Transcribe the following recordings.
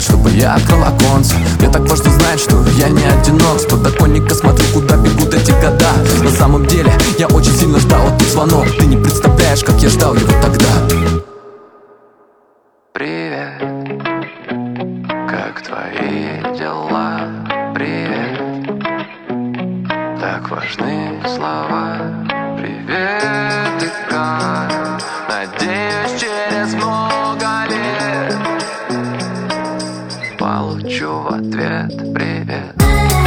чтобы я открыл оконце. Мне так важно знать, что я не одинок. С подоконника смотрю, куда бегут эти года. На самом деле, я очень сильно ждал этот звонок. Ты не представляешь, как я ждал его тогда. Привет, как твои дела? Привет, так важны слова. Привет, и как? Надеюсь, через много лет получу в ответ привет.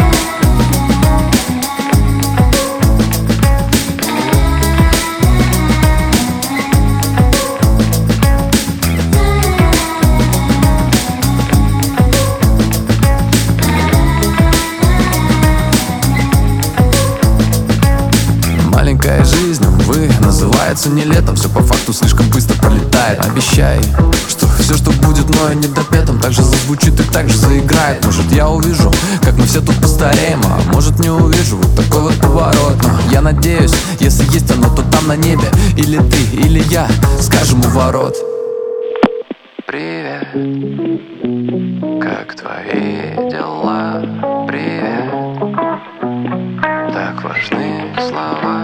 Маленькая жизнь, увы, называется не летом. Все по факту слишком быстро пролетает. Обещай, что все, что будет мною недопетым, так же зазвучит и так же заиграет. Может, я увижу, как мы все тут постареем, а может, не увижу, вот такой вот поворот. Но я надеюсь, если есть оно, то там на небе. Или ты, или я скажем у ворот. Привет, как твои дела? Привет, так важны слова.